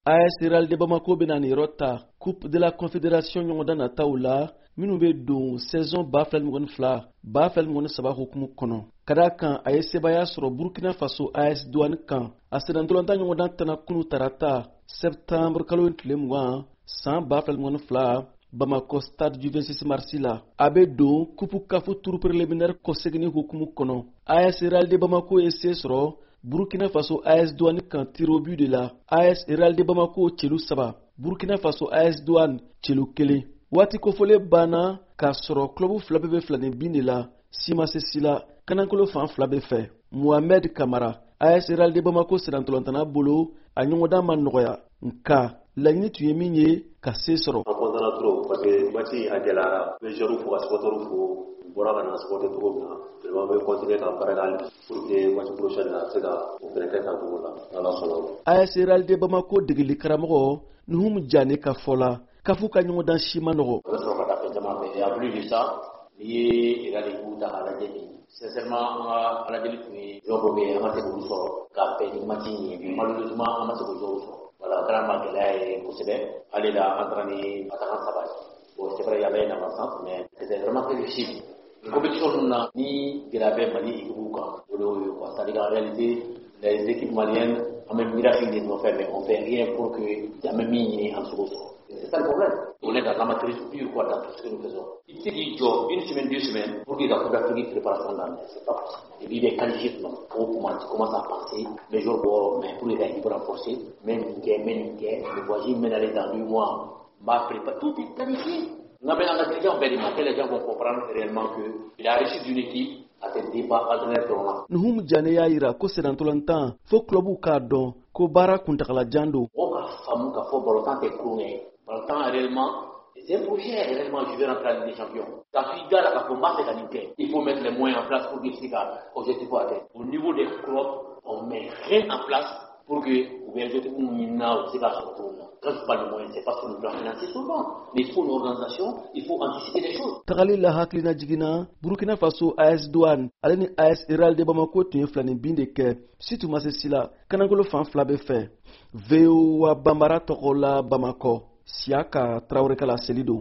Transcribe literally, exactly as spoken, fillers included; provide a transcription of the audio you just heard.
A S Real de Bamako bena ni rota Coupe de la Confédération ɲɔgɔndan nataw la minnu bɛ don saison ba fila ni mugan ni fila ba fila ni mugan ni saba hukumu kɔnɔ. Ka d'a kan a ye sebaya sɔrɔ Burkina Faso A S Douane kan a senatɔlanta ɲɔgɔndan tɛna kunu tarata septembre kalo tile mugan san ba fila ni mugan ni fila Bamako stade du vingt-six mars la. A bɛ don Coupe C A F tour préliminaire kɔsegini hukumu kɔnɔ. A S Real de Bamako ye se sɔrɔ Burkina Faso A S Douane kan tir au but de la. A S Real de Bamako celu saba Burkina Faso A S Douane celu kelen. Waati kofɔlen banna k'a sɔrɔ club fila bɛɛ bɛ filanin bin de la Simasesi la kanankolo fan fila bɛɛ fɛ. Mohamed Kamara A S Real de Bamako senatɔlantana bolo a ɲɔgɔndan ma nɔgɔya nka laɲini tun ye min ye ka se sɔrɔ. An kɔntana trop parce que match a gɛlɛyara les joueurs fo ka supporters fo bɔra ka na supporter cogo min na vraiment bɛ continuer ka baara kɛ hali pour que match prochain na se ka o fɛnɛ kɛ tan cogo la n'Ala sɔnna. A S Real de Bamako degeli karamɔgɔ Nuhum Jane ka fɔ la k'a fɔ ka ɲɔgɔndan si ma nɔgɔ. O bɛ sɔrɔ ka taa fɛn caman fɛ et en plus de ça n'i ye Real de ta k'a lajɛ bi sincèrement an ka lajɛli tun ye joueur dɔ bɛ yen an ka se k'olu sɔrɔ ka bɛn ni match in ye mais malheureusement an ma se k'o joueur sɔrɔ. Voilà, a kɛra ma gɛlɛya ye kosɛbɛ ale la an taara ni attaquant saba ye. Bon c'est vrai il y avait une avancée mais c'était vraiment très difficile. Compétition ninnu na ni gɛlɛya bɛ Mali équipe kan o de y'o ye quoi c'est-à-dire qu'en réalité les équipes maliennes an bɛ miracle de nɔfɛ mais on fait rien pour que an bɛ min ɲini an se k'o sɔrɔ. C'est ça le problème. On est dans l'amateurisme pur quoi dans tout ce que nous faisons. Il se dit job une semaine deux semaines pour que la Coupe d'Afrique préparation dans c'est pas possible. Et puis il est qualifié non pour commencer commence à penser les jours bon mais pour les gars il faut renforcer même nickel même nickel le voisin mène aller dans deux mois m'a préparé tout est planifié. Non mais dans la question ben les gens vont comprendre réellement que il a réussi d'une équipe à ce débat alternatif. Nuhum Jane y'a yira ko senatɔlantan fo clubu k'a dɔn ko baara kuntagalajan don. O ka faamu k'a fɔ ballon tɛ kulonkɛ Baltan réellement, c'est un projet réellement, je vais rentrer à la Ligue des Champions. Quand tu gagnes la combat, c'est qualité. Il faut mettre les moyens en place pour que ce soit objectif à atteindre. Au niveau des clubs, on met rien en place pour que l'objectif soit atteint. Quand je parle de moyens, c'est pas sur le plan financier seulement, mais il faut une organisation, il faut anticiper les choses. Tagali la haklina jigina, Burkina Faso A S Douane, ale ni A S Real de Bamako tun ye filanin bin de kɛ, Situ Masesi la, kanankolo fan fila bɛ fɛ. V O A Bambara tɔgɔ la Bamako. Siaka Traoré Kala Selido.